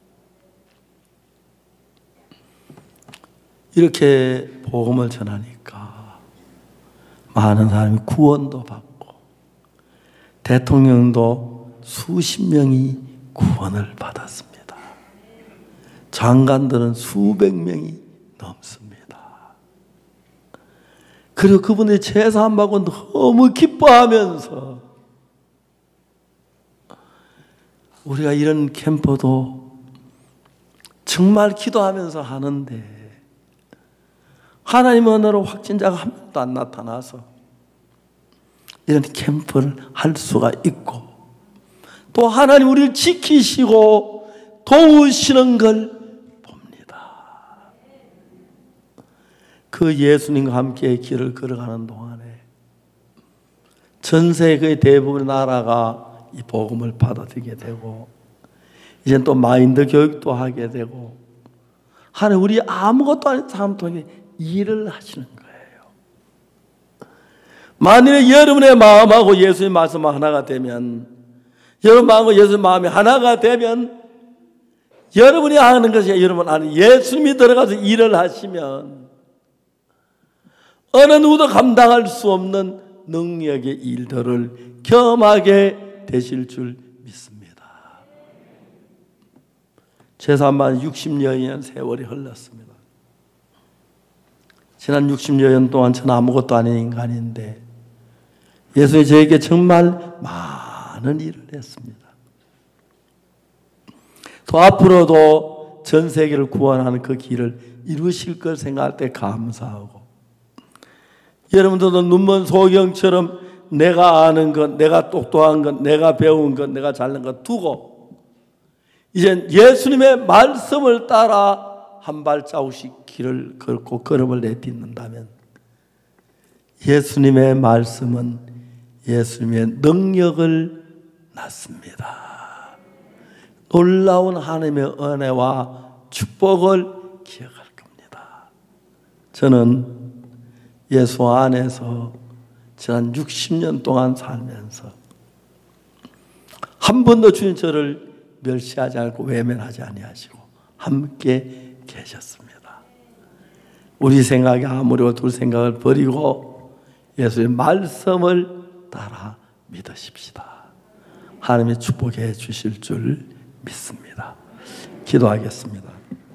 이렇게 복음을 전하니까 많은 사람이 구원도 받고 대통령도 수십 명이 구원을 받았습니다. 장관들은 수백 명이 넘습니다. 그리고 그분들이 제사 안 받고 너무 기뻐하면서 우리가 이런 캠프도 정말 기도하면서 하는데 하나님의 은혜로 확진자가 한 명도 안 나타나서 이런 캠프를 할 수가 있고 또 하나님 우리를 지키시고 도우시는 걸 봅니다. 그 예수님과 함께 길을 걸어가는 동안에 전 세계의 대부분의 나라가 이 복음을 받아들이게 되고 이제 또 마인드 교육도 하게 되고 하나님 우리 아무것도 아닌 사람 통해 일을 하시는 거예요. 만일에 여러분의 마음하고 예수의 말씀 하나가 되면 여러분 마음과 예수의 마음이 하나가 되면 여러분이 하는 것이 여러분 안에 예수님이 들어가서 일을 하시면 어느 누구도 감당할 수 없는 능력의 일들을 경험하게 되실 줄 믿습니다. 제사만 육십 년의 세월이 흘렀습니다. 지난 육십 년 동안 저는 아무것도 아닌 인간인데 예수님이 저에게 정말 많은 일을 했습니다. 또 앞으로도 전 세계를 구원하는 그 길을 이루실 걸 생각할 때 감사하고 여러분들도 눈먼 소경처럼 내가 아는 것, 내가 똑똑한 것, 내가 배운 것, 내가 잘난 것 두고 이제 예수님의 말씀을 따라 한 발자국씩 길을 걷고 걸음을 내딛는다면 예수님의 말씀은 예수님의 능력을 났습니다. 놀라운 하나님의 은혜와 축복을 기억할 겁니다. 저는 예수 안에서 지난 육십 년 동안 살면서 한 번도 주님 저를 멸시하지 않고 외면하지 아니하시고 함께 계셨습니다. 우리 생각이 아무리 둘 생각을 버리고 예수의 말씀을 따라 믿으십시다. 하나님이 축복해 주실 줄 믿습니다. 기도하겠습니다.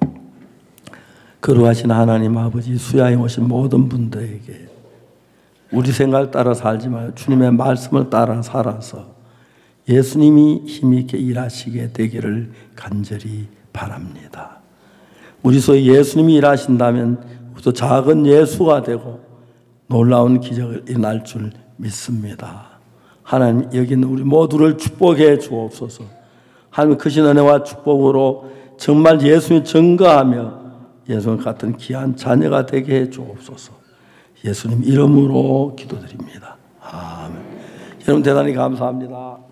거룩하신 하나님 아버지, 수야에 오신 모든 분들에게 우리 생각을 따라 살지 말고 주님의 말씀을 따라 살아서 예수님이 힘있게 일하시게 되기를 간절히 바랍니다. 우리 속에 예수님이 일하신다면 또 작은 예수가 되고 놀라운 기적을 일어날 줄 믿습니다. 하나님, 여기 있는 우리 모두를 축복해 주옵소서. 하나님 크신 은혜와 축복으로 정말 예수님 증거하며 예수님 같은 귀한 자녀가 되게 해 주옵소서. 예수님 이름으로 기도드립니다. 아멘. 여러분 대단히 감사합니다.